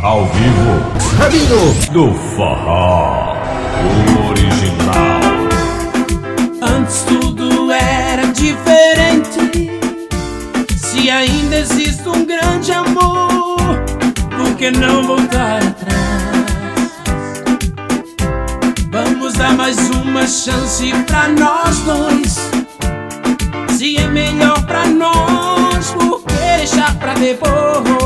Ao vivo, Rabinho do forró original. Antes tudo era diferente. Se ainda existe um grande amor, por que não voltar atrás? Vamos dar mais uma chance pra nós dois. Se é melhor pra nós, por que deixar pra depois?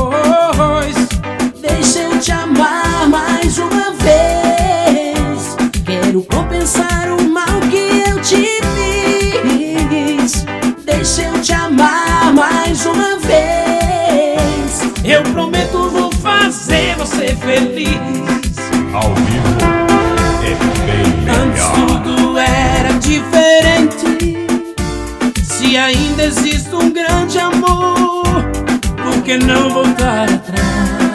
Deixa eu te amar mais uma vez. Quero compensar o mal que eu te fiz. Deixa eu te amar mais uma vez. Eu prometo, vou fazer você feliz. Ao vivo é bem Antes melhor. tudo era diferente. Se ainda existe um grande amor, por que não voltar atrás?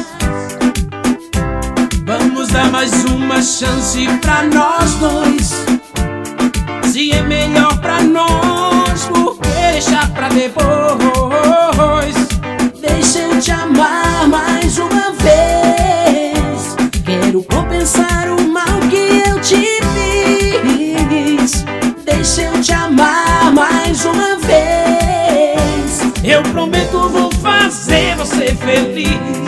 Vamos dar mais uma chance pra nós dois. Se é melhor pra nós, por que deixar pra depois? Deixa eu te amar mais uma vez. Quero compensar o mal que eu te fiz. Deixa eu te amar mais uma vez. Eu prometo, vou fazer você feliz.